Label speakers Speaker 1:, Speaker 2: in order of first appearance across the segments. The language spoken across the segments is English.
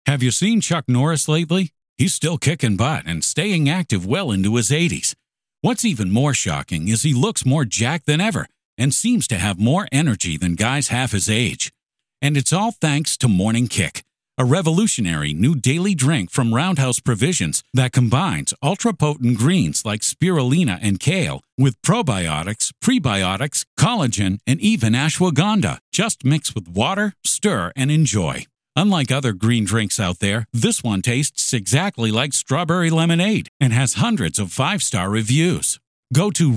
Speaker 1: Have you seen Chuck Norris lately? He's still kicking butt and staying active well into his 80s. What's even more shocking is he looks more jacked than ever and seems to have more energy than guys half his age. And it's all thanks to Morning Kick, a revolutionary new daily drink from Roundhouse Provisions that combines ultra-potent greens like spirulina and kale with probiotics, prebiotics, collagen, and even ashwagandha. Just mix with water, stir, and enjoy. Unlike other green drinks out there, this one tastes exactly like strawberry lemonade and has hundreds of 5-star reviews. Go to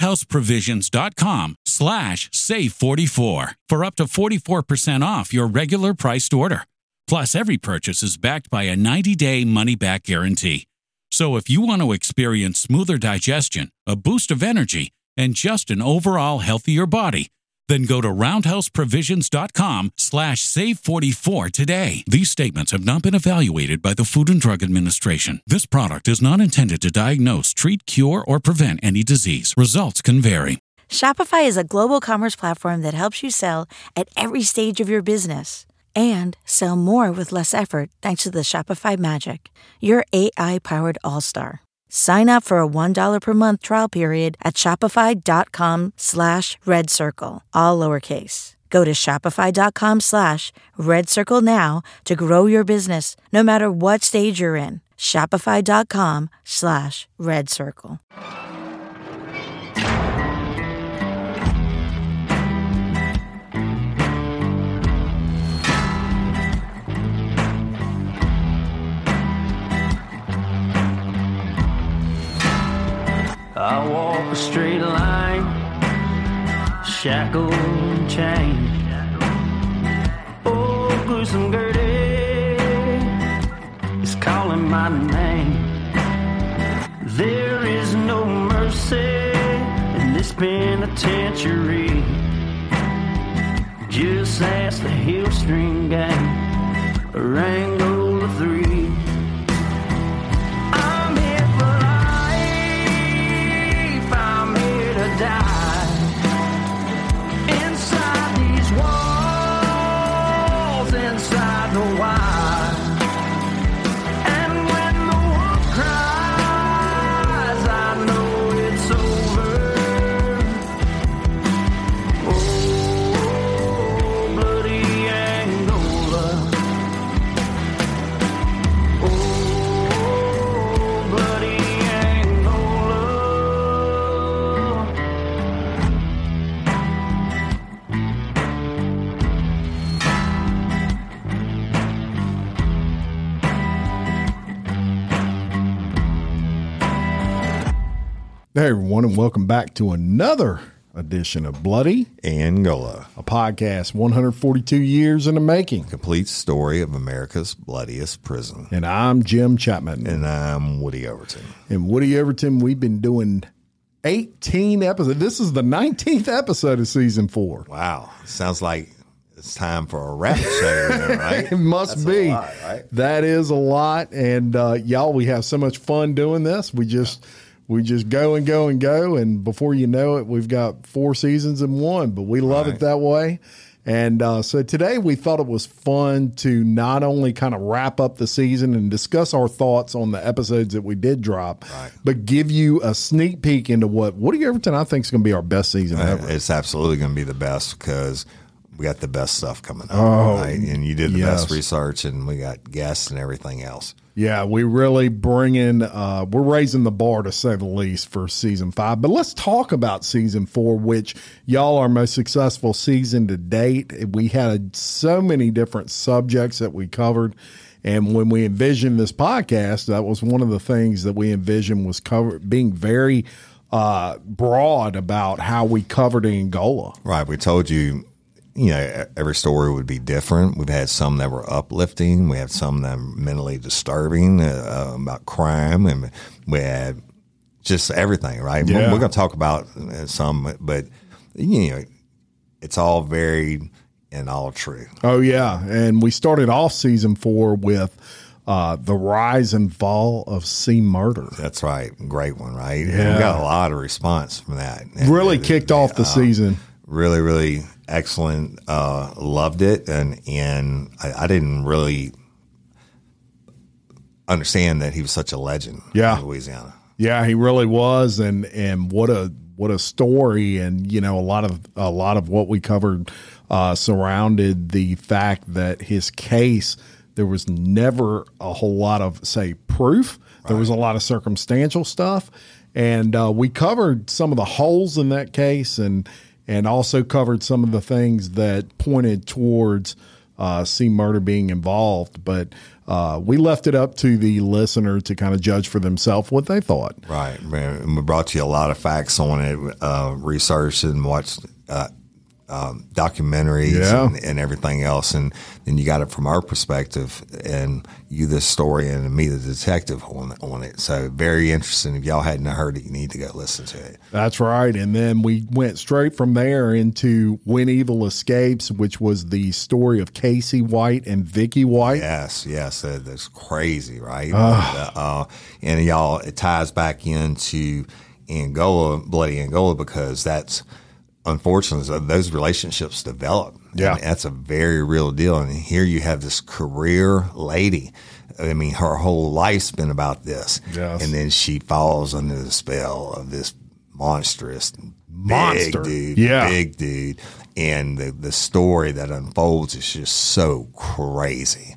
Speaker 1: roundhouseprovisions.com/save44 for up to 44% off your regular priced order. Plus, every purchase is backed by a 90-day money-back guarantee. So if you want to experience smoother digestion, a boost of energy, and just an overall healthier body, then go to roundhouseprovisions.com/save44 today. These statements have not been evaluated by the Food and Drug Administration. This product is not intended to diagnose, treat, cure, or prevent any disease. Results can vary.
Speaker 2: Shopify is a global commerce platform that helps you sell at every stage of your business and sell more with less effort thanks to the Shopify Magic, your AI-powered all-star. Sign up for a $1 per month trial period at shopify.com/redcircle, all lowercase. Go to shopify.com/redcircle now to grow your business, no matter what stage you're in. Shopify.com/redcircle.
Speaker 3: I walk a straight line, shackled and chained. Oh, gruesome Gertie is calling my name. There is no mercy in this penitentiary. Just ask the Hillstream Gang, Rango 3. Die inside these walls, inside the wire. And when the wolf cries, I know it's over. Oh, bloody Angola. Oh, bloody Angola.
Speaker 4: Hey everyone, and welcome back to another edition of Bloody
Speaker 5: Angola,
Speaker 4: a podcast 142 years in the making.
Speaker 5: Complete story of America's bloodiest prison.
Speaker 4: And I'm Jim Chapman.
Speaker 5: And I'm Woody Overton.
Speaker 4: And Woody Overton, we've been doing 18 episodes. This is the 19th episode of season 4.
Speaker 5: Wow. Sounds like it's time for a rap show, right?
Speaker 4: It must
Speaker 5: That's
Speaker 4: be.
Speaker 5: A lot, right?
Speaker 4: That is a lot. And y'all, we have so much fun doing this. We just go and go and go, and before you know it, we've got 4 seasons in one, but we love it that way. And so today we thought it was fun to not only kind of wrap up the season and discuss our thoughts on the episodes that we did drop, but give you a sneak peek into what Woody Overton I think is going to be our best season ever.
Speaker 5: It's absolutely going to be the best because we got the best stuff coming up. Right? And you did the best research, and we got guests and everything else.
Speaker 4: Yeah, we really bring in, we're raising the bar to say the least for season 5. But let's talk about season 4, which y'all our most successful season to date. We had so many different subjects that we covered. And when we envisioned this podcast, that was one of the things that we envisioned was being very broad about how we covered Angola.
Speaker 5: Right. We told you, every story would be different. We've had some that were uplifting. We had some that were mentally disturbing about crime. And we had just everything, right?
Speaker 4: Yeah.
Speaker 5: We're going to talk about some, but, it's all varied and all true.
Speaker 4: Oh, yeah. And we started off season 4 with the rise and fall of C. Murder.
Speaker 5: That's right. Great one, right?
Speaker 4: Yeah.
Speaker 5: And we got a lot of response from that. And
Speaker 4: really kicked off the season.
Speaker 5: Really, really excellent. Loved it. And I didn't really understand that he was such a legend
Speaker 4: Yeah.
Speaker 5: in Louisiana.
Speaker 4: Yeah, he really was, and what a story, and a lot of what we covered surrounded the fact that his case, there was never a whole lot of, say, proof. There was a lot of circumstantial stuff, and we covered some of the holes in that case, and also covered some of the things that pointed towards C. Murder being involved, but we left it up to the listener to kind of judge for themselves what they thought.
Speaker 5: Right, man. And we brought you a lot of facts on it, researched and watched documentaries and everything else, and then you got it from our perspective, and you the historian and me the detective on it. So very interesting. If y'all hadn't heard it, you need to go listen to it.
Speaker 4: That's right. And then we went straight from there into When Evil Escapes, which was the story of Casey White and Vicky White.
Speaker 5: Yes, that's crazy, right? And y'all, it ties back into Angola, bloody Angola, because that's, unfortunately, those relationships develop.
Speaker 4: Yeah.
Speaker 5: And that's a very real deal. And here you have this career lady. I mean, her whole life's been about this.
Speaker 4: Yes.
Speaker 5: And then she falls under the spell of this monster. Big dude. And the story that unfolds is just so crazy.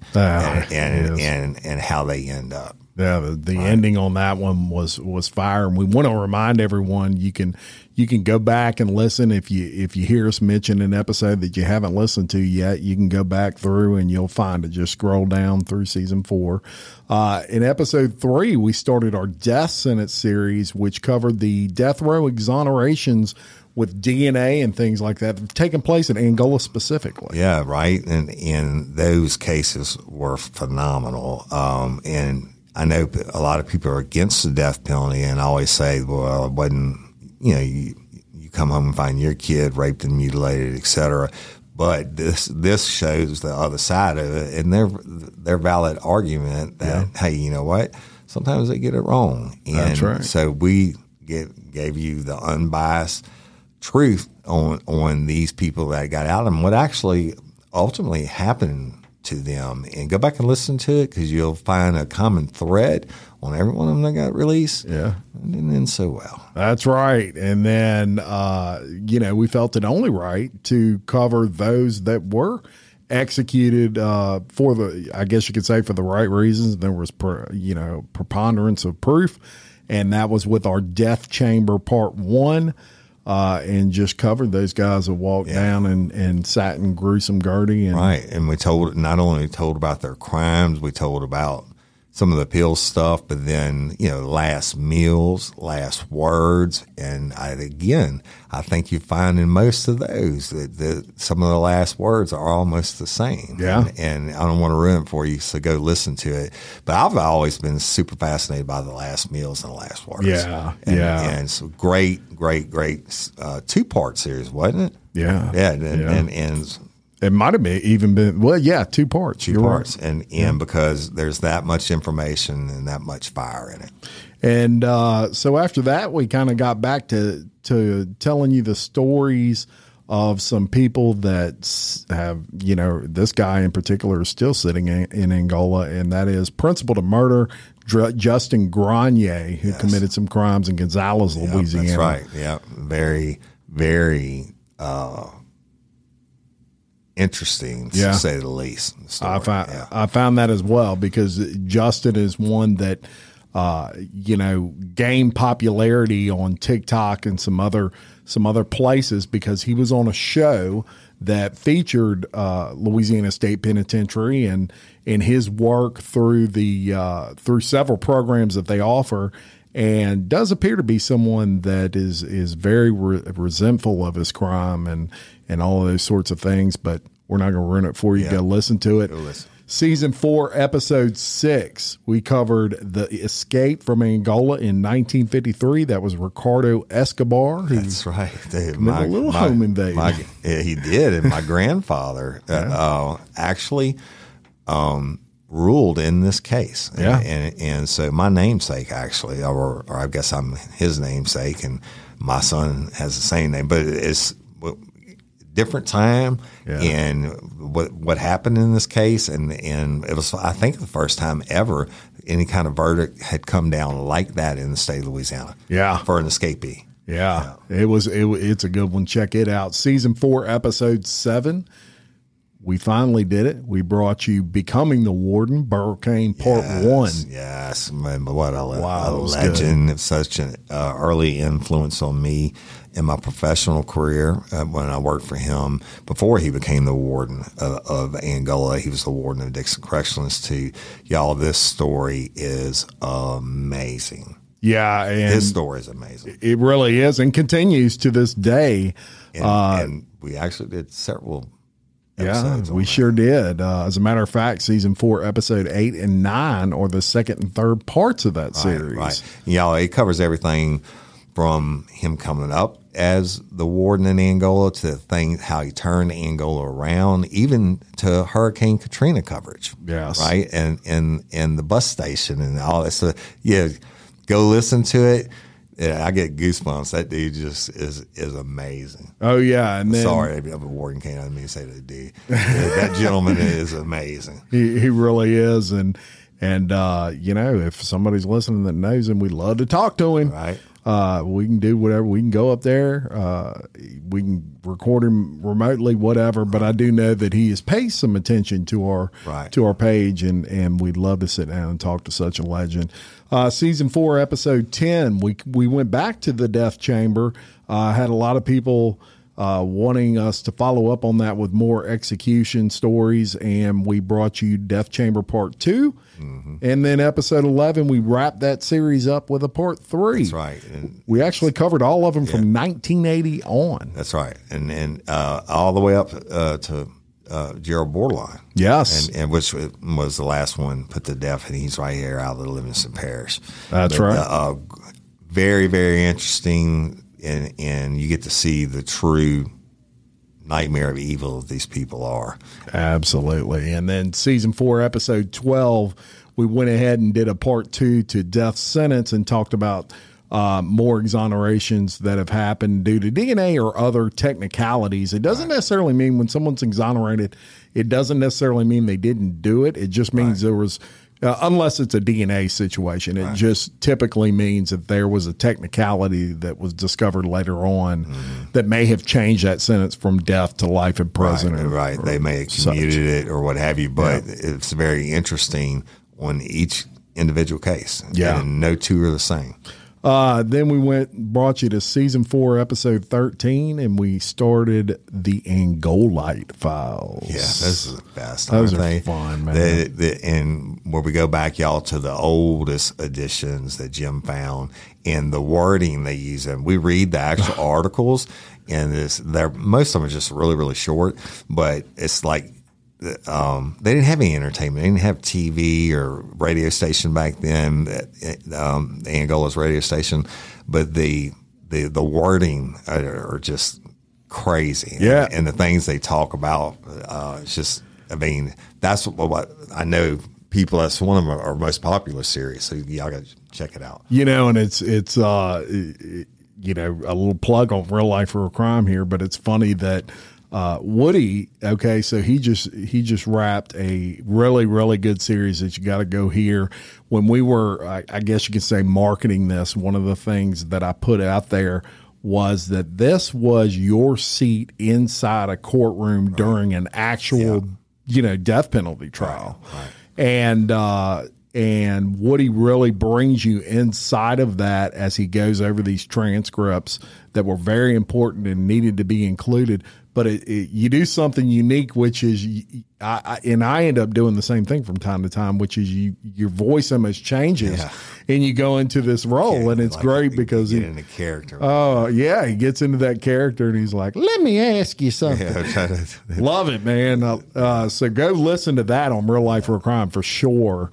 Speaker 5: And how they end up.
Speaker 4: Yeah, the ending on that one was fire, and we want to remind everyone you can go back and listen if you hear us mention an episode that you haven't listened to yet. You can go back through and you'll find it. Just scroll down through season 4. In episode 3, we started our death sentence series, which covered the death row exonerations with DNA and things like that have taken place in Angola specifically.
Speaker 5: Yeah, right. And those cases were phenomenal. And I know a lot of people are against the death penalty, and I always say, well, it wasn't, you come home and find your kid raped and mutilated, et cetera. But this shows the other side of it, and their valid argument that, hey, you know what? Sometimes they get it wrong. And
Speaker 4: that's right.
Speaker 5: So we gave you the unbiased truth on these people that got out and what actually ultimately happened to them, and go back and listen to it, because you'll find a common thread on every one of them that got released. Yeah. And didn't end so well.
Speaker 4: That's right. And then, we felt it only right to cover those that were executed for the, I guess you could say, for the right reasons. There was, preponderance of proof, and that was with our Death Chamber Part 1. And just covered those guys that walked down and sat in gruesome Gertie.
Speaker 5: Right. And we not only told about their crimes, we told about some of the pill stuff, but then, last meals, last words. And I think you find in most of those that some of the last words are almost the same.
Speaker 4: Yeah.
Speaker 5: And I don't want to ruin it for you, so go listen to it. But I've always been super fascinated by the last meals and the last words.
Speaker 4: Yeah.
Speaker 5: And it's a great 2-part series, wasn't it?
Speaker 4: Yeah.
Speaker 5: Yeah. And
Speaker 4: it might have even been, 2 parts.
Speaker 5: Two parts. Right. And because there's that much information and that much fire in it.
Speaker 4: And so after that, we kind of got back to telling you the stories of some people that have, this guy in particular is still sitting in Angola, and that is principal to murder Justin Grenier, who committed some crimes in Gonzales, Louisiana.
Speaker 5: That's right. Yeah. Very, very interesting, to say the least.
Speaker 4: I found that as well, because Justin is one that gained popularity on TikTok and some other places, because he was on a show that featured Louisiana State Penitentiary and his work through through several programs that they offer, and does appear to be someone that is very resentful of his crime and all of those sorts of things. But we're not going to ruin it for you. Yeah. Go listen to it.
Speaker 5: Go listen.
Speaker 4: Season 4, episode 6, we covered the escape from Angola in 1953. That was Ricardo Escobar.
Speaker 5: That's right.
Speaker 4: A little home invasion.
Speaker 5: He did. And my grandfather actually ruled in this case. And so my namesake, actually, or I guess I'm his namesake, and my son has the same name, but it's different time
Speaker 4: Yeah.
Speaker 5: and what happened in this case. And it was, I think, the first time ever any kind of verdict had come down like that in the state of Louisiana.
Speaker 4: Yeah.
Speaker 5: For an escapee.
Speaker 4: Yeah. It's a good one. Check it out. Season 4, episode 7. We finally did it. We brought you Becoming the Warden, Burricane Part 1.
Speaker 5: Yes, man, what a
Speaker 4: Wow,
Speaker 5: legend. It's such an early influence on me in my professional career when I worked for him. Before he became the warden of Angola, he was the warden of Dixon Correctional Institute. Y'all, this story is amazing.
Speaker 4: Yeah. And
Speaker 5: His story is amazing.
Speaker 4: it really is and continues to this day.
Speaker 5: And we actually did several episodes.
Speaker 4: We sure did. As a matter of fact, season 4, episode 8 and 9 are the second and third parts of that series.
Speaker 5: Right. Y'all, it covers everything from him coming up as the warden in Angola to how he turned Angola around, even to Hurricane Katrina coverage.
Speaker 4: Yes.
Speaker 5: Right. And the bus station and all that stuff. Yeah. Go listen to it. Yeah, I get goosebumps. That dude just is amazing.
Speaker 4: Oh, yeah. And then,
Speaker 5: Sorry, I'm a warden, can't I mean to say that dude. That gentleman is amazing.
Speaker 4: He really is. And if somebody's listening that knows him, we'd love to talk to him.
Speaker 5: Right.
Speaker 4: We can do whatever. We can go up there. We can record him remotely, whatever. But I do know that he has paid some attention to our page, and we'd love to sit down and talk to such a legend. Season 4, episode 10. We went back to the death chamber. Had a lot of people wanting us to follow up on that with more execution stories, and we brought you Death Chamber Part 2. Mm-hmm. And then episode 11, we wrapped that series up with a Part 3.
Speaker 5: That's right. And
Speaker 4: we actually covered all of them from 1980 on.
Speaker 5: That's right. And all the way up to Gerald Bordelon.
Speaker 4: Yes.
Speaker 5: And which was the last one put to death, and he's right here out of the Livingston Parish.
Speaker 4: That's right.
Speaker 5: Very, very interesting. And you get to see the true nightmare of evil that these people are.
Speaker 4: Absolutely. And then season 4, episode 12, we went ahead and did a part 2 to death sentence and talked about more exonerations that have happened due to DNA or other technicalities. It doesn't necessarily mean when someone's exonerated, it doesn't necessarily mean they didn't do it. It just means there was unless it's a DNA situation, it just typically means that there was a technicality that was discovered later on that may have changed that sentence from death to life in prison.
Speaker 5: Right. They may have commuted it or what have you, but it's very interesting on each individual case.
Speaker 4: Yeah.
Speaker 5: And no two are the same.
Speaker 4: Then we brought you to season 4, episode 13, and we started the Angolite Files.
Speaker 5: Yeah, this is the best.
Speaker 4: Those are fun, man.
Speaker 5: And where we go back, y'all, to the oldest editions that Jim found and the wording they use. And we read the actual articles, and most of them are just really, really short, but it's like, they didn't have any entertainment. They didn't have TV or radio station back then, Angola's radio station, but the wording are just crazy.
Speaker 4: Yeah.
Speaker 5: And the things they talk about, it's just, I mean, that's what I know people, that's one of our most popular series. So y'all got to check it out.
Speaker 4: And it's a little plug on Real Life or a Crime here, but it's funny that Woody, okay, so he just wrapped a really, really good series that you got to go hear. When we were, I guess you could say, marketing this, one of the things that I put out there was that this was your seat inside a courtroom during an actual, death penalty trial. Right. And Woody really brings you inside of that as he goes over these transcripts that were very important and needed to be included. But you do something unique, which is, I end up doing the same thing from time to time, which is your voice almost changes, and you go into this role, and it's like great because
Speaker 5: you get into character.
Speaker 4: Oh yeah, he gets into that character, and he's like, "Let me ask you something." Love it, man. So go listen to that on Real Life or a Crime for sure.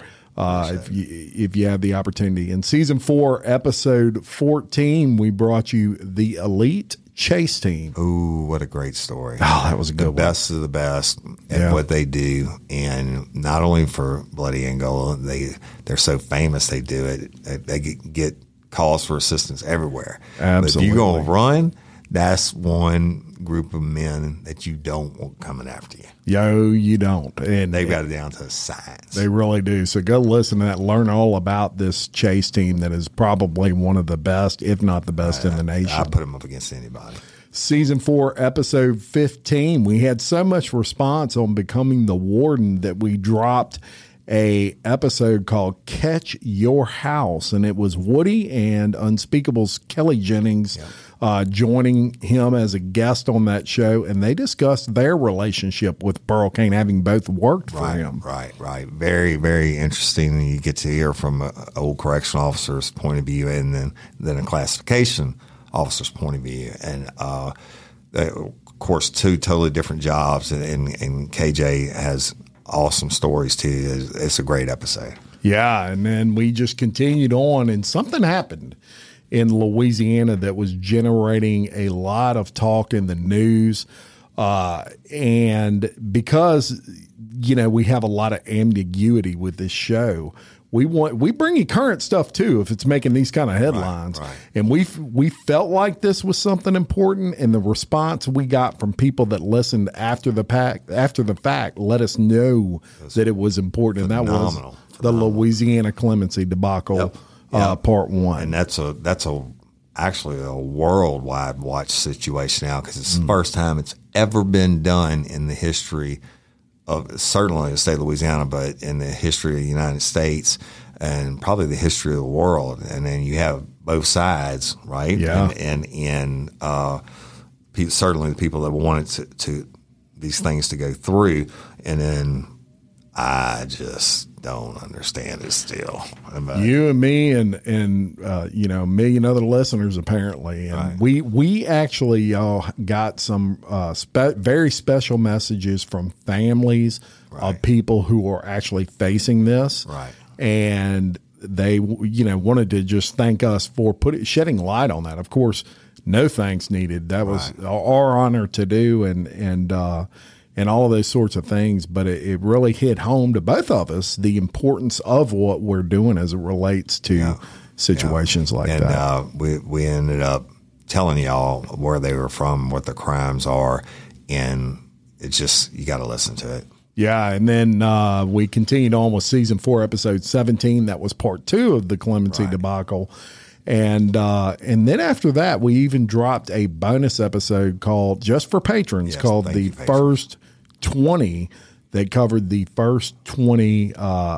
Speaker 4: If you have the opportunity. In season 4, episode 14, we brought you the Elite Chase Team.
Speaker 5: Ooh, what a great story.
Speaker 4: Oh, that was a good one.
Speaker 5: The best of the best at what they do. And not only for Bloody Angola, they're so famous they do it. They get calls for assistance everywhere.
Speaker 4: Absolutely.
Speaker 5: But if you're going to run, that's one group of men that you don't want coming after you.
Speaker 4: Yo, you don't. And
Speaker 5: They've got it down to science.
Speaker 4: They really do. So go listen to that. Learn all about this chase team that is probably one of the best, if not the best in the nation.
Speaker 5: I put them up against anybody.
Speaker 4: Season 4, episode 15. We had so much response on Becoming the Warden that we dropped a episode called Catch Your House, and it was Woody and Unspeakable's Kelly Jennings joining him as a guest on that show, and they discussed their relationship with Burl Cain, having both worked for him.
Speaker 5: Right. Very, very interesting. You get to hear from an old correctional officer's point of view, and then a classification officer's point of view, and of course, two totally different jobs, and KJ has awesome stories too. It's a great episode.
Speaker 4: Yeah, and then we just continued on, and something happened in Louisiana that was generating a lot of talk in the news. And because, we have a lot of ambiguity with this show, we bring you current stuff too if it's making these kind of headlines.
Speaker 5: Right.
Speaker 4: And we felt like this was something important, and the response we got from people that listened after the fact let us know that it was important. And that was the Louisiana clemency debacle. Yep. Part 1.
Speaker 5: And that's actually a worldwide watch situation now, because it's the first time it's ever been done in the history of certainly the state of Louisiana, but in the history of the United States and probably the history of the world. And then you have both sides, right?
Speaker 4: Yeah.
Speaker 5: And certainly the people that wanted to these things to go through, and then I just don't understand it still.
Speaker 4: You and me and a million other listeners apparently, and we actually got some very special messages from families of people who are actually facing this, and they wanted to just thank us for shedding light on that. Of course, no thanks needed. That was our honor to do, and all of those sorts of things. But it really hit home to both of us, the importance of what we're doing as it relates to situations like that.
Speaker 5: And we ended up telling y'all where they were from, what the crimes are, and it's just, you got to listen to it.
Speaker 4: Yeah, and then we continued on with season 4, episode 17. That was part 2 of the clemency debacle. And then after that, we even dropped a bonus episode called, just for patrons, called The First 20, that covered the first 20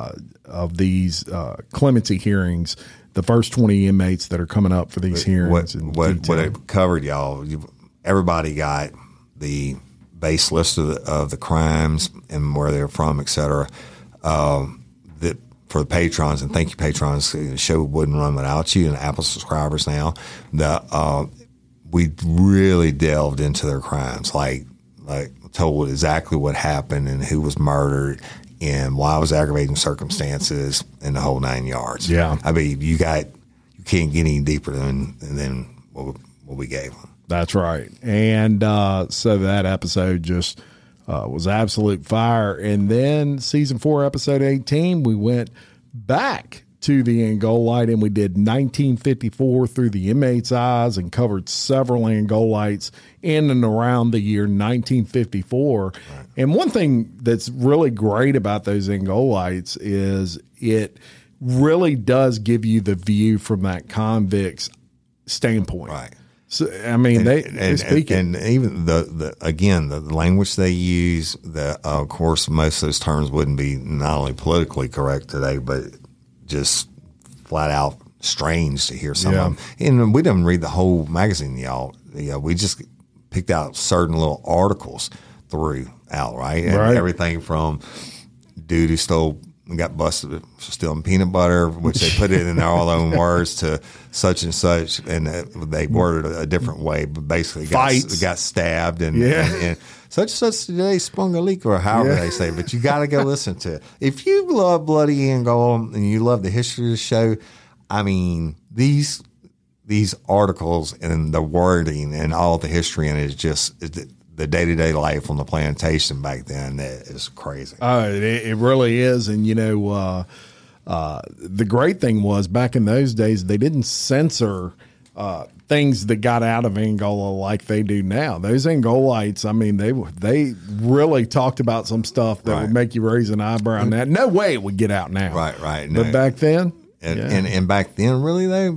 Speaker 4: of these clemency hearings, the first 20 inmates that are coming up for these hearings.
Speaker 5: What it covered, y'all, everybody got the base list of the crimes and where they're from, et cetera. That for the patrons, and thank you, patrons. The show wouldn't run without you, and Apple subscribers now. We really delved into their crimes, like told exactly what happened and who was murdered and why it was aggravating circumstances and the whole 9 yards.
Speaker 4: Yeah,
Speaker 5: I mean, you can't get any deeper than what we gave them.
Speaker 4: That's right. And so that episode just was absolute fire. And then season 4, episode 18, we went back to the Angolite, and we did 1954 through the inmate's eyes and covered several Angolites in and around the year 1954. Right. And one thing that's really great about those Angolites is it really does give you the view from that convict's standpoint.
Speaker 5: Right.
Speaker 4: So, I mean, they speak it.
Speaker 5: And even the language they use, of course, most of those terms wouldn't be not only politically correct today, but just flat out strange to hear some of them. And we didn't read the whole magazine, y'all. We just picked out certain little articles throughout, right? And everything from dude who got busted for stealing peanut butter, which they put it in their all own words, to such and such, and they worded it a different way, but basically got stabbed and such and such today sprung a leak, or however they say. But you got to go listen to it. If you love Bloody Angol and you love the history of the show, I mean, these articles and the wording and all the history in it is just the day-to-day life on the plantation back then. Is crazy.
Speaker 4: It really is. And, the great thing was, back in those days, they didn't censor things that got out of Angola like they do now. Those Angolites, I mean, they really talked about some stuff that would make you raise an eyebrow. Now, no way it would get out now.
Speaker 5: Right.
Speaker 4: But back then,
Speaker 5: and back then, really though,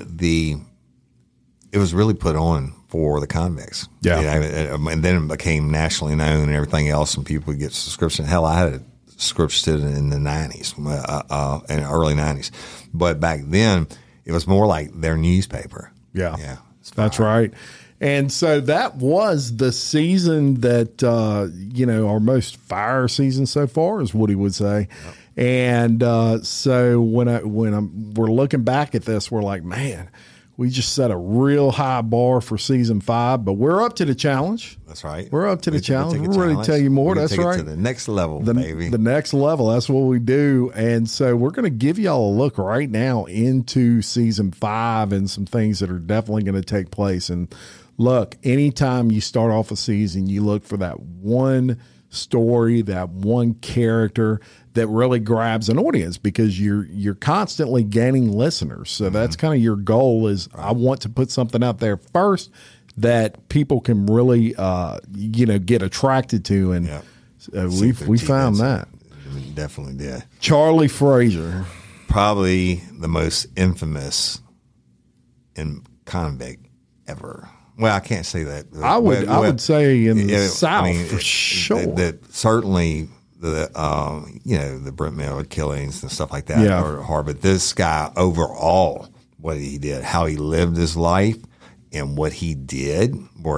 Speaker 5: it was really put on for the convicts.
Speaker 4: Yeah.
Speaker 5: And then it became nationally known and everything else, and people would get subscription. Hell, I had a subscription in the 90s, in the early 90s. But back then, it was more like their newspaper.
Speaker 4: Yeah. That's right. And so that was the season that, our most fire season so far is what he would say. Yep. And so we're looking back at this, we're like, man, we just set a real high bar for season 5, but we're up to the challenge.
Speaker 5: That's right.
Speaker 4: We're up to the challenge. We're ready to tell you more. That's right.
Speaker 5: To the next level, baby.
Speaker 4: The next level. That's what we do. And so we're going to give y'all a look right now into season 5 and some things that are definitely going to take place. And look, anytime you start off a season, you look for that one story, that one character that really grabs an audience, because you're constantly gaining listeners. So that's kind of your goal is I want to put something out there first that people can really, get attracted to. And we found that.
Speaker 5: We definitely did.
Speaker 4: Charlie Frazier.
Speaker 5: Probably the most infamous convict ever. Well, I can't say that.
Speaker 4: I would say in the South for sure.
Speaker 5: That certainly the Brent Miller killings and stuff like that are hard. But this guy overall, what he did, how he lived his life, and what he did,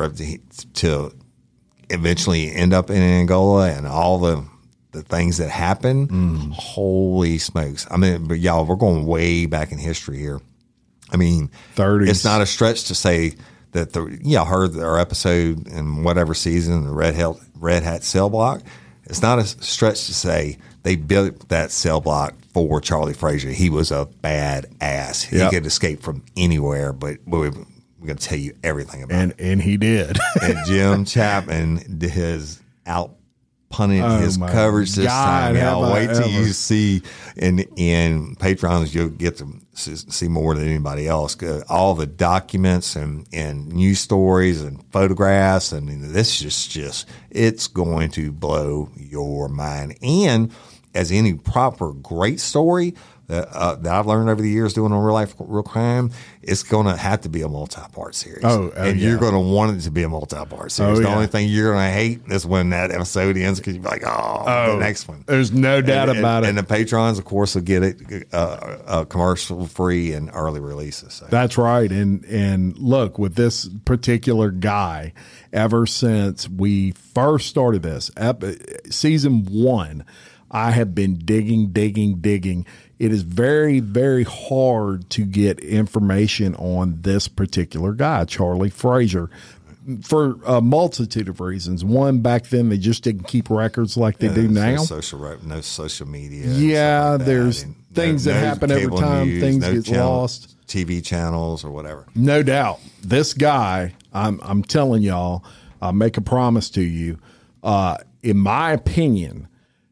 Speaker 5: to eventually end up in Angola and all the things that happened. Holy smokes! I mean, but y'all, we're going way back in history here. I mean,
Speaker 4: 30s.
Speaker 5: It's not a stretch to say that I heard our episode in whatever season, the Red Hat cell block. It's not a stretch to say they built that cell block for Charlie Frazier. He was a bad ass. He could escape from anywhere, but we're going to tell you everything about it.
Speaker 4: And he did.
Speaker 5: And Jim Chapman did his punted his coverage this time. I'll wait till you see in Patrons, you'll get to see more than anybody else. All the documents and news stories and photographs, and this is just it's going to blow your mind. And as any proper great story that I've learned over the years doing on real crime, it's going to have to be a multi-part series. And you're going to want it to be a multi-part series. The only thing you're going to hate is when that episode ends, because you're like, the next one.
Speaker 4: There's no doubt about it.
Speaker 5: And the patrons, of course, will get it commercial free and early releases. So.
Speaker 4: That's right. And look, with this particular guy, ever since we first started this, season 1, I have been digging. It is very, very hard to get information on this particular guy, Charlie Frazier, for a multitude of reasons. One, back then they just didn't keep records like they do now.
Speaker 5: No social media.
Speaker 4: Yeah, there's things that happen every time things get lost.
Speaker 5: TV channels or whatever.
Speaker 4: No doubt. This guy, I'm telling y'all, I'll make a promise to you. In my opinion,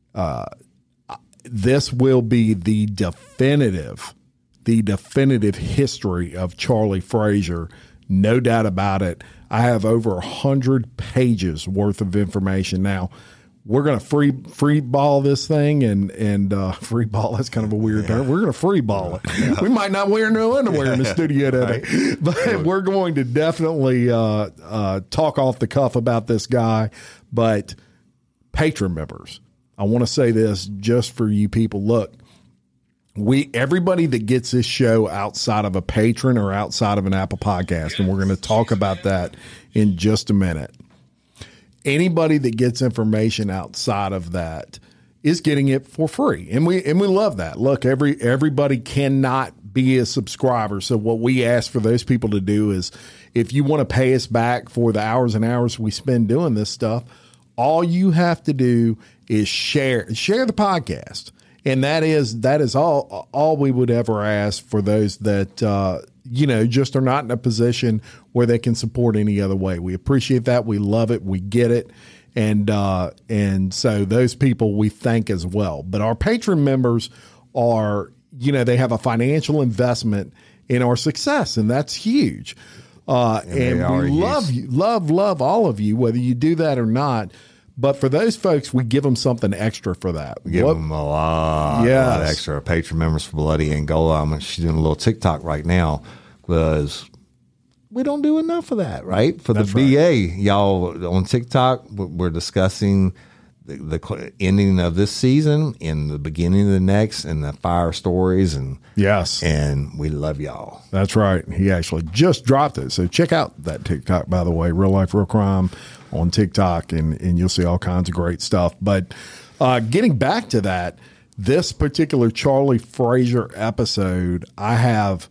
Speaker 4: this will be the definitive history of Charlie Frazier. No doubt about it. I have over 100 pages worth of information. Now, we're going to free ball this thing and free ball. That's kind of a weird term. We're going to free ball it. Yeah. We might not wear no underwear in the studio today, but we're going to definitely talk off the cuff about this guy. But patron members, I want to say this just for you people. Look, everybody that gets this show outside of a patron or outside of an Apple podcast, and we're going to talk about that in just a minute. Anybody that gets information outside of that is getting it for free, and we love that. Look, everybody cannot be a subscriber, so what we ask for those people to do is, if you want to pay us back for the hours and hours we spend doing this stuff, all you have to do is share the podcast. And that is all we would ever ask for those that, just are not in a position where they can support any other way. We appreciate that. We love it. We get it. And so those people we thank as well. But our patron members are, they have a financial investment in our success, and that's huge. And we love you, love all of you, whether you do that or not. But for those folks, we give them something extra for that.
Speaker 5: We give them a lot extra. Patron members for Bloody Angola. She's doing a little TikTok right now because we don't do enough of that, right? For the BA, y'all on TikTok, we're discussing the ending of this season and the beginning of the next and the fire stories. And and we love y'all.
Speaker 4: That's right. He actually just dropped it. So check out that TikTok, by the way, Real Life, Real Crime on TikTok, and you'll see all kinds of great stuff. But getting back to that, this particular Charlie Frazier episode, I have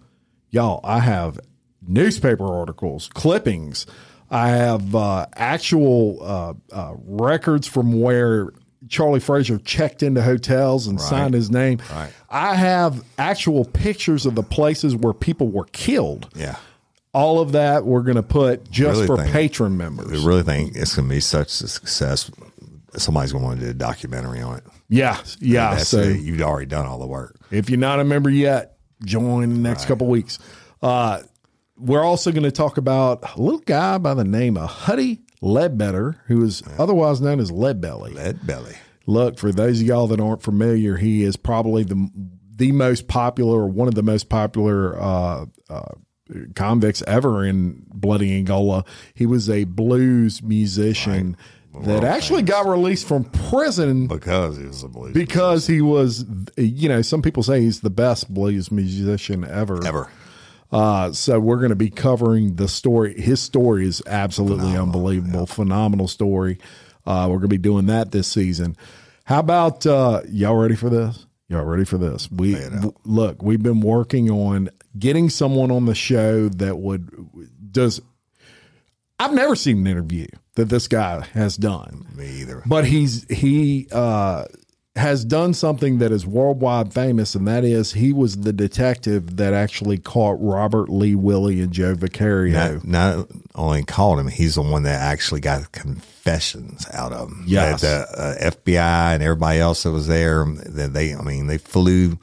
Speaker 4: newspaper articles, clippings. I have actual records from where Charlie Frazier checked into hotels and signed his name.
Speaker 5: Right.
Speaker 4: I have actual pictures of the places where people were killed.
Speaker 5: Yeah.
Speaker 4: All of that we're going to put just for patron members.
Speaker 5: We really think it's going to be such a success. Somebody's going to want to do a documentary on it.
Speaker 4: Yeah.
Speaker 5: So you've already done all the work.
Speaker 4: If you're not a member yet, join in the next couple weeks. We're also going to talk about a little guy by the name of Huddy Ledbetter, who is otherwise known as Leadbelly.
Speaker 5: Leadbelly.
Speaker 4: Look, for those of y'all that aren't familiar, he is probably the most popular, or one of the most popular convicts ever in Bloody Angola. He was a blues musician that actually got released from prison
Speaker 5: because he was a blues
Speaker 4: musician. He was, some people say he's the best blues musician ever. So we're going to be covering the story. His story is absolutely unbelievable. Phenomenal story. We're going to be doing that this season. How about y'all ready for this? Y'all ready for this? We've been working on getting someone on the show that I've never seen an interview that this guy has done.
Speaker 5: Me either.
Speaker 4: But he has done something that is worldwide famous, and that is he was the detective that actually caught Robert Lee Willie and Joe Vicario.
Speaker 5: Not only caught him, he's the one that actually got confessions out of him.
Speaker 4: Yes.
Speaker 5: The FBI and everybody else that was there, they flew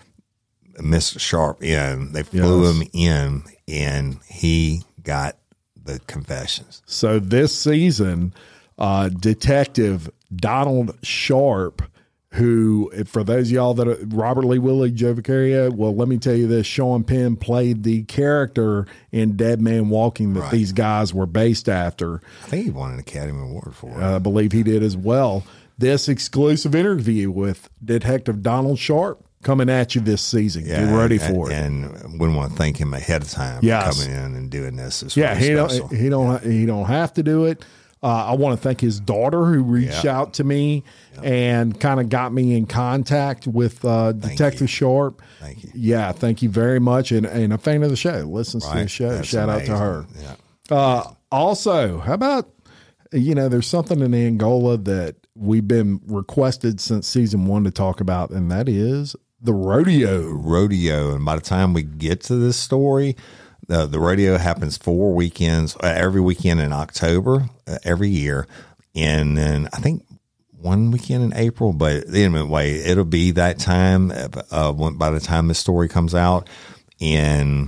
Speaker 5: Mr. Sharp in. They flew him in, and he got the confessions.
Speaker 4: So this season, Detective Donald Sharp, who, for those of y'all that are Robert Lee Willie, Joe Vicario, well, let me tell you this, Sean Penn played the character in Dead Man Walking that these guys were based after.
Speaker 5: I think he won an Academy Award for it.
Speaker 4: I believe he did as well. This exclusive interview with Detective Donald Sharp coming at you this season. Get ready for it.
Speaker 5: And we want to thank him ahead of time for coming in and doing this. It's
Speaker 4: he don't have to do it. I want to thank his daughter who reached out to me and kind of got me in contact with Detective Sharp.
Speaker 5: Thank you.
Speaker 4: Yeah, thank you very much. And a fan of the show. Listens to the show.
Speaker 5: That's
Speaker 4: Shout
Speaker 5: amazing.
Speaker 4: out to her.
Speaker 5: Yeah.
Speaker 4: Also, how about, there's something in Angola that we've been requested since season 1 to talk about, and that is the rodeo. And by the time we get to this story, the rodeo happens 4 weekends, every weekend in October, every year. And then I think one weekend in April, but anyway, it'll be that time by the time this story comes out. And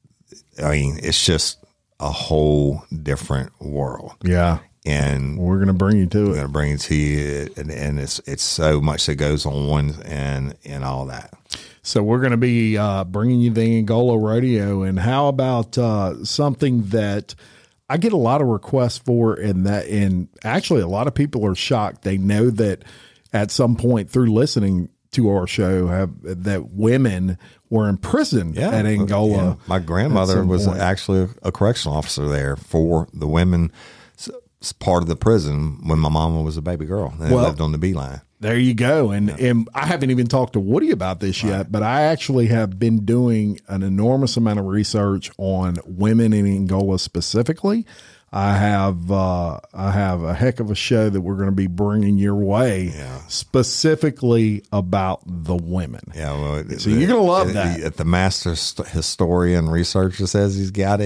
Speaker 4: it's just a whole different world. Yeah.
Speaker 5: And
Speaker 4: we're going to bring you to it.
Speaker 5: We're going to bring it to you. And it's so much that goes on and all that.
Speaker 4: So we're going to be bringing you the Angola rodeo. And how about something that I get a lot of requests for, and actually a lot of people are shocked. They know that at some point through listening to our show that women were in prison at Angola.
Speaker 5: Yeah. My grandmother was actually a correctional officer there for the women part of the prison when my mama was a baby girl. They lived on the Beeline.
Speaker 4: There you go. And I haven't even talked to Woody about this yet, but I actually have been doing an enormous amount of research on women in Angola specifically. I have a heck of a show that we're going to be bringing your way specifically about the women.
Speaker 5: Yeah, well,
Speaker 4: so you're going to love that.
Speaker 5: The master historian researcher says he's got it.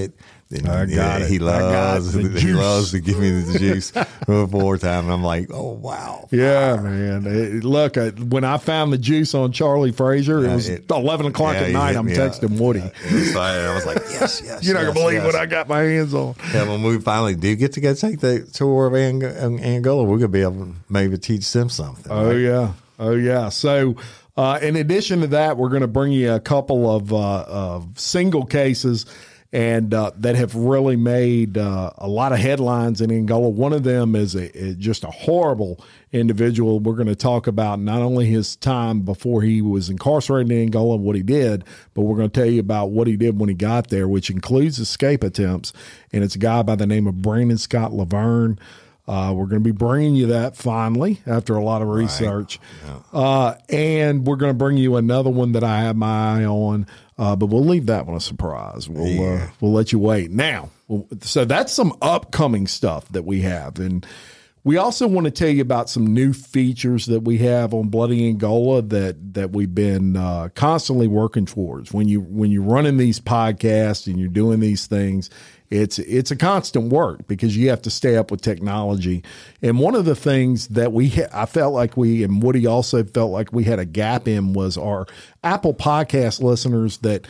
Speaker 5: And,
Speaker 4: I got it.
Speaker 5: He loves
Speaker 4: the
Speaker 5: he
Speaker 4: juice.
Speaker 5: loves to give me the juice before time, and I'm like, oh wow,
Speaker 4: Yeah, man. Look, when I found the juice on Charlie Frazier, it was 11 o'clock at night. I'm texting Woody.
Speaker 5: I was like, yes.
Speaker 4: You're not going to believe what I got my hands on.
Speaker 5: Yeah, when we finally do get to go take the tour of Angola, we're going to be able to maybe teach them something.
Speaker 4: Oh,
Speaker 5: right?
Speaker 4: yeah. So, in addition to that, we're going to bring you a couple of single cases and that have really made a lot of headlines in Angola. One of them is just a horrible individual. We're going to talk about not only his time before he was incarcerated in Angola and what he did, but we're going to tell you about what he did when he got there, which includes escape attempts. And it's a guy by the name of Brandon Scott Laverne. We're going to be bringing you that finally after a lot of research. Right. Yeah. And we're going to bring you another one that I have my eye on, but we'll leave that one a surprise. We'll let you wait. Now, so that's some upcoming stuff that we have. And we also want to tell you about some new features that we have on Bloody Angola that we've been constantly working towards. When you're running these podcasts and you're doing these things, it's a constant work because you have to stay up with technology. And one of the things that I felt like and Woody also felt like we had a gap in was our Apple Podcast listeners that,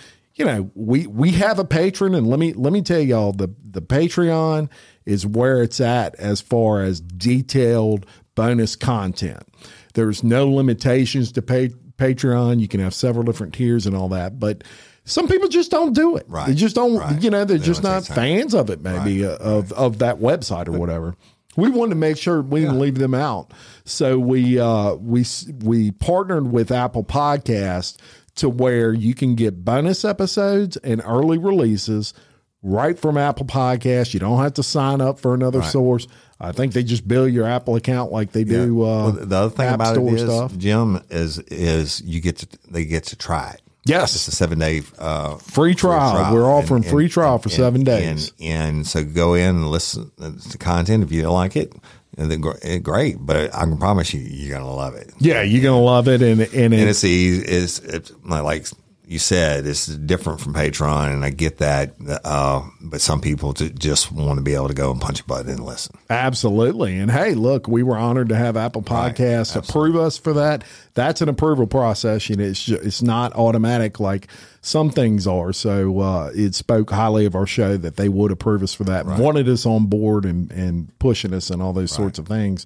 Speaker 4: we have a patron, and let me tell y'all, the Patreon is where it's at as far as detailed bonus content. There's no limitations to Patreon. You can have several different tiers and all that, but some people just don't do it.
Speaker 5: Right.
Speaker 4: They just don't,
Speaker 5: right.
Speaker 4: They're just not fans of it, maybe, of that website or whatever. We wanted to make sure we didn't leave them out. So we partnered with Apple Podcast to where you can get bonus episodes and early releases right from Apple Podcast. You don't have to sign up for another source. I think they just bill your Apple account like they do.
Speaker 5: The other thing
Speaker 4: App
Speaker 5: about
Speaker 4: Store
Speaker 5: it is,
Speaker 4: stuff.
Speaker 5: Jim, is they get to try it.
Speaker 4: Yes.
Speaker 5: It's a 7-day
Speaker 4: free trial. We're offering free trial for 7 days.
Speaker 5: And so go in and listen to content. If you don't like it, great. But I can promise you're going to love it.
Speaker 4: Yeah, you're going to love it. And
Speaker 5: it's easy. It's like you said, it's different from Patreon, and I get that. But some people just want to be able to go and punch a button and listen.
Speaker 4: Absolutely. And hey, look, we were honored to have Apple Podcasts approve us for that. That's an approval process. It's not automatic like some things are. So it spoke highly of our show that they would approve us for that, and wanted us on board and pushing us and all those sorts of things.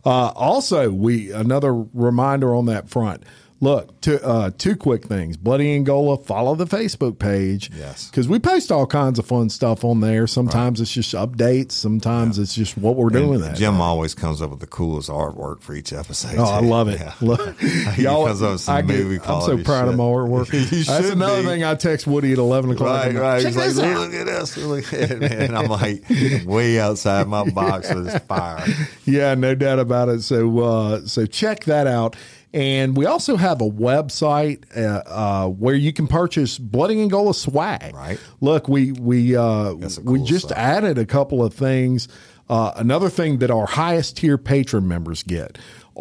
Speaker 4: Also, another reminder on that front. Look, two quick things. Bloody Angola, follow the Facebook page.
Speaker 5: Yes.
Speaker 4: Because we post all kinds of fun stuff on there. Sometimes it's just updates. Sometimes it's just what we're doing.
Speaker 5: Jim always comes up with the coolest artwork for each episode.
Speaker 4: Oh, I love it.
Speaker 5: Yeah. Y'all, comes up with some movie
Speaker 4: I'm so proud of my artwork. That's another thing I text Woody at 11 o'clock.
Speaker 5: Right.
Speaker 4: Check
Speaker 5: He's
Speaker 4: this
Speaker 5: like,
Speaker 4: out.
Speaker 5: look at this. Look at it, man. I'm like way outside my box with this fire.
Speaker 4: Yeah, no doubt about it. So check that out. And we also have a website where you can purchase Bloody Angola swag.
Speaker 5: Right.
Speaker 4: Look, we just
Speaker 5: stuff.
Speaker 4: added a couple of things. Another thing that our highest tier patron members get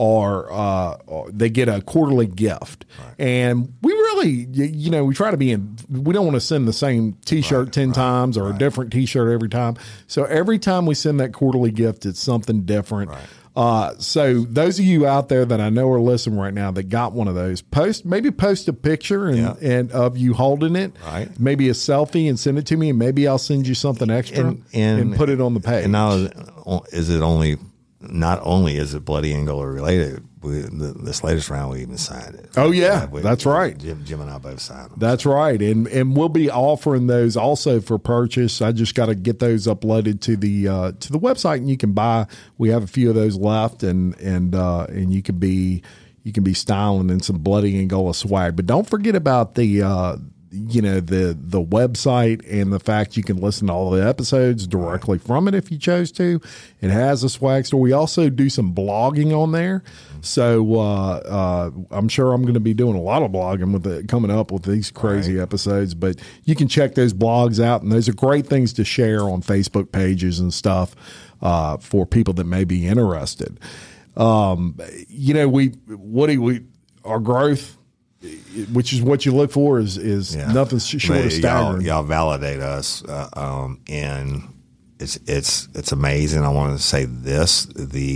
Speaker 4: are they get a quarterly gift. Right. And we really, we try to we don't want to send the same T-shirt 10 times or a different T-shirt every time. So every time we send that quarterly gift, it's something different.
Speaker 5: Right.
Speaker 4: So those of you out there that I know are listening right now that got one of those, post a picture and of you holding it, maybe a selfie, and send it to me, and maybe I'll send you something extra and put it on the page.
Speaker 5: And now not only is it Bloody Angola related, this latest round we even signed it.
Speaker 4: Oh yeah, that's right.
Speaker 5: Jim and I both signed them.
Speaker 4: That's right, and we'll be offering those also for purchase. I just got to get those uploaded to the website, and you can buy. We have a few of those left, and you can be styling in some Bloody Angola swag. But don't forget about the website and the fact you can listen to all the episodes directly from it if you chose to. It has a swag store. We also do some blogging on there. So I'm sure I'm going to be doing a lot of blogging coming up with these crazy episodes, but you can check those blogs out, and those are great things to share on Facebook pages and stuff for people that may be interested. Our growth which is what you look for is nothing short of staggering.
Speaker 5: Y'all validate us, and it's amazing. I want to say this: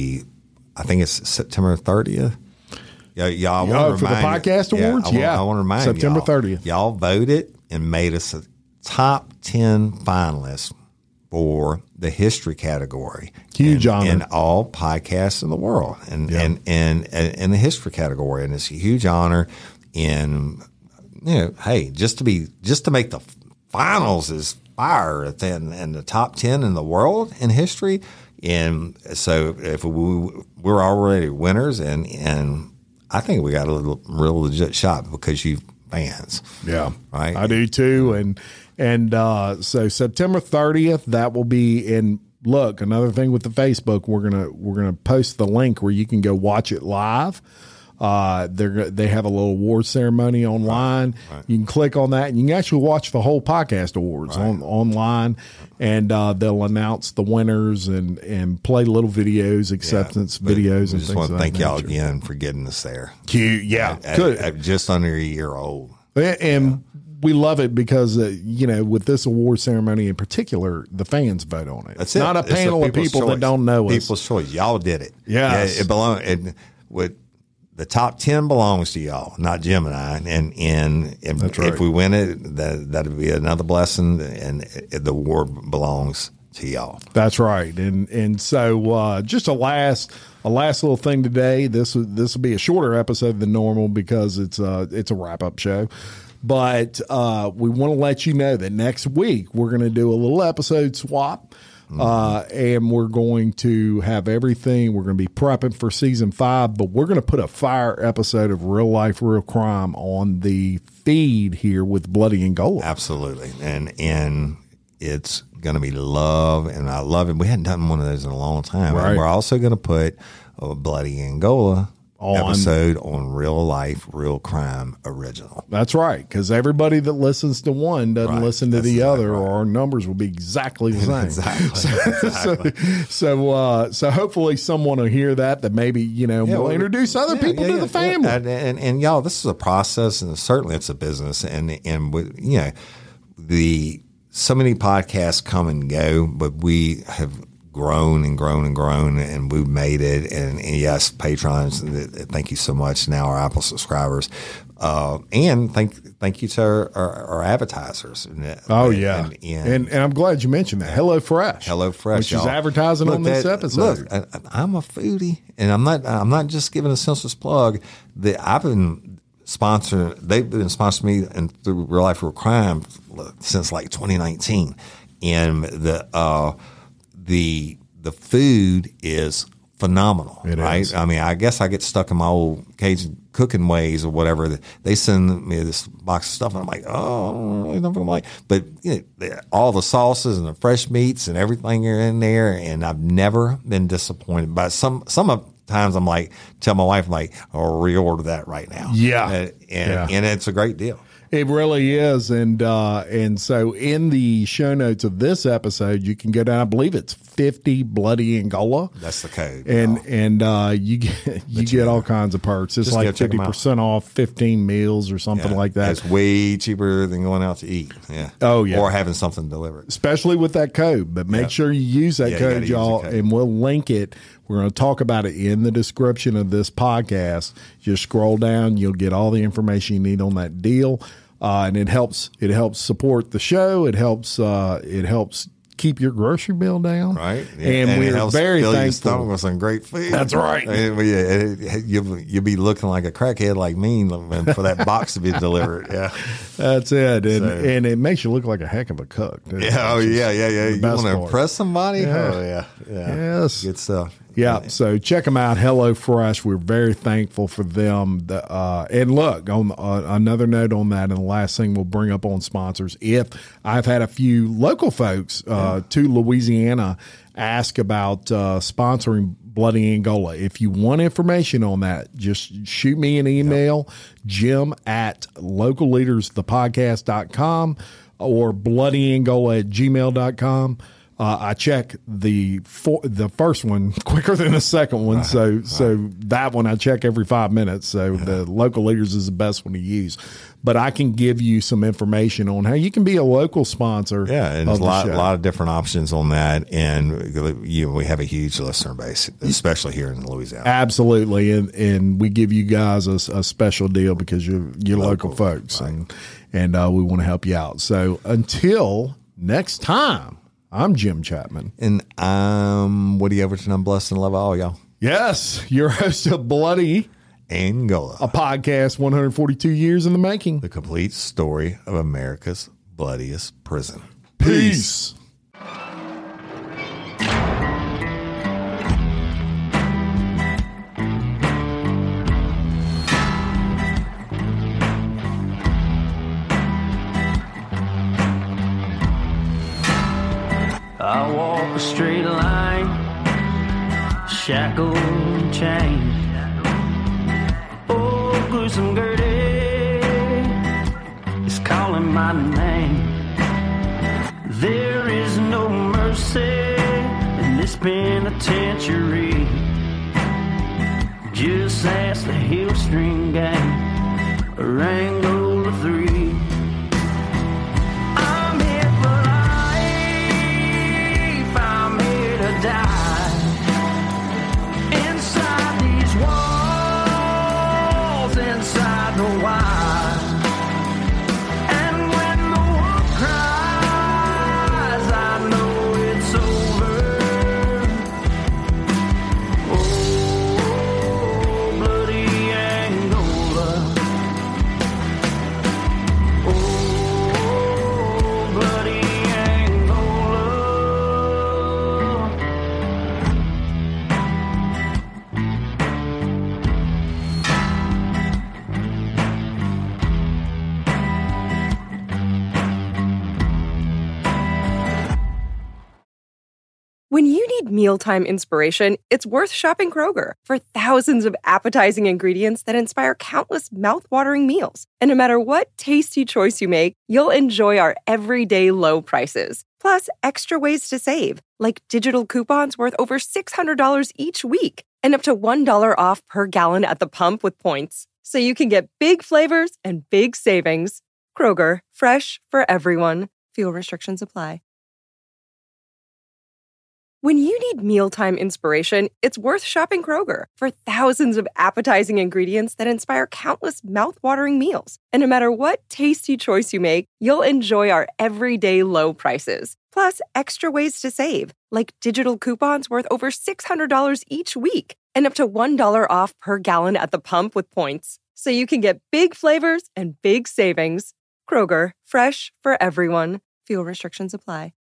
Speaker 5: I think it's September 30th. Y'all
Speaker 4: for the podcast awards.
Speaker 5: I want to remind you,
Speaker 4: September 30th.
Speaker 5: Y'all voted and made us a top 10 finalists for the history category.
Speaker 4: Huge honor
Speaker 5: in all podcasts in the world, and the history category, and it's a huge honor. And hey, just to make the finals is fire, and the top 10 in the world in history. And so if we're already winners, and I think we got a real legit shot because you fans.
Speaker 4: Yeah,
Speaker 5: right.
Speaker 4: I do too, and so September 30th, that will be in. Look, another thing with the Facebook, we're gonna post the link where you can go watch it live. They have a little award ceremony online. Right. You can click on that, and you can actually watch the whole podcast awards online, and they'll announce the winners and play little videos, acceptance videos, and things like that.
Speaker 5: Just want to thank y'all again for getting us there.
Speaker 4: Cute,
Speaker 5: at just under a year old,
Speaker 4: and we love it because with this award ceremony in particular, the fans vote on it.
Speaker 5: It's
Speaker 4: not a panel of people that don't know us.
Speaker 5: People's choice. Y'all did it.
Speaker 4: Yes.
Speaker 5: It belongs. The top 10 belongs to y'all, not Jim and I. And if we win it, that'd be another blessing, and the award belongs to y'all.
Speaker 4: That's right. And so just a last little thing today. This will be a shorter episode than normal because it's a wrap up show. But we want to let you know that next week we're going to do a little episode swap. And we're going to have everything. We're going to be prepping for season 5, but we're going to put a fire episode of Real Life, Real Crime on the feed here with Bloody Angola.
Speaker 5: Absolutely. And it's going to be love. And I love it. We hadn't done one of those in a long time.
Speaker 4: Right.
Speaker 5: And we're also going to put a Bloody Angola episode on Real Life, Real Crime original.
Speaker 4: That's right, because everybody that listens to one doesn't listen to the other,
Speaker 5: right.
Speaker 4: or our numbers will be exactly the same.
Speaker 5: Exactly.
Speaker 4: So hopefully someone will hear that maybe will introduce other people to the family.
Speaker 5: And y'all, this is a process, and certainly it's a business, and so many podcasts come and go, but we have grown and grown and grown, and we've made it. And yes, patrons, thank you so much. Now our Apple subscribers, and thank you to our advertisers.
Speaker 4: Oh yeah, and I'm glad you mentioned that. HelloFresh, which is advertising on this episode.
Speaker 5: Look, I'm a foodie, and I'm not just giving a senseless plug. That I've been sponsored. They've been sponsoring me and through Real Life, Real Crime since like 2019, and the food is phenomenal, right? Is. I mean, I guess I get stuck in my old Cajun cooking ways or whatever. They send me this box of stuff, and I'm like, oh, I don't really know what I'm like. But all the sauces and the fresh meats and everything are in there, and I've never been disappointed. But some times I'm like, tell my wife, I'm like, I'll reorder that right now.
Speaker 4: Yeah,
Speaker 5: and it's a great deal.
Speaker 4: It really is, and so in the show notes of this episode, you can go down. I believe it's 50 Bloody Angola.
Speaker 5: That's the code,
Speaker 4: and you get all kinds of perks. It's like 50% off 15 meals or something like that.
Speaker 5: It's way cheaper than going out to eat. Yeah.
Speaker 4: Oh yeah,
Speaker 5: or having something delivered,
Speaker 4: especially with that code. But make sure you use that code, y'all, and we'll link it. We're going to talk about it in the description of this podcast. Just scroll down. You'll get all the information you need on that deal. And it helps support the show. It helps keep your grocery bill down.
Speaker 5: Right.
Speaker 4: And we're very thankful.
Speaker 5: With some great food.
Speaker 4: That's right.
Speaker 5: You'll be looking like a crackhead like me for that box to be delivered. Yeah.
Speaker 4: That's it. And it makes you look like a heck of a cook.
Speaker 5: Yeah. Oh, yeah. You want to impress somebody?
Speaker 4: Yeah.
Speaker 5: Oh, yeah.
Speaker 4: Yes.
Speaker 5: Good stuff.
Speaker 4: Yeah, so check them out, HelloFresh. We're very thankful for them. And look, on another note on that, and the last thing we'll bring up on sponsors, if I've had a few local folks to Louisiana ask about sponsoring Bloody Angola. If you want information on that, just shoot me an email, Jim@localleadersthepodcast.com or bloodyangola@gmail.com. I check the first one quicker than the second one. So that one I check every 5 minutes. So the local leaders is the best one to use. But I can give you some information on how you can be a local sponsor.
Speaker 5: Yeah, and there's a lot of different options on that. And we have a huge listener base, especially here in Louisiana.
Speaker 4: Absolutely, and we give you guys a special deal because you're local folks, right. and we want to help you out. So until next time. I'm Jim Chapman.
Speaker 5: And I'm Woody Everton. I'm blessed and love all y'all.
Speaker 4: Yes, your host of Bloody
Speaker 5: Angola,
Speaker 4: a podcast 142 years in the making.
Speaker 5: The complete story of America's bloodiest prison.
Speaker 4: Peace.
Speaker 3: I walk a straight line, shackled and chained. Oh, gruesome Gertie is calling my name. There is no mercy in this penitentiary. Just ask the Hillstring Gang or Angola 3. Die inside these walls, inside the wire. And when the wolf cries, I know it's over. Oh, bloody Angola. Oh, bloody Angola.
Speaker 6: When you need mealtime inspiration, it's worth shopping Kroger for thousands of appetizing ingredients that inspire countless mouthwatering meals. And no matter what tasty choice you make, you'll enjoy our everyday low prices. Plus, extra ways to save, like digital coupons worth over $600 each week and up to $1 off per gallon at the pump with points. So you can get big flavors and big savings. Kroger, fresh for everyone. Fuel restrictions apply. When you need mealtime inspiration, it's worth shopping Kroger for thousands of appetizing ingredients that inspire countless mouthwatering meals. And no matter what tasty choice you make, you'll enjoy our everyday low prices. Plus, extra ways to save, like digital coupons worth over $600 each week and up to $1 off per gallon at the pump with points. So you can get big flavors and big savings. Kroger, fresh for everyone. Fuel restrictions apply.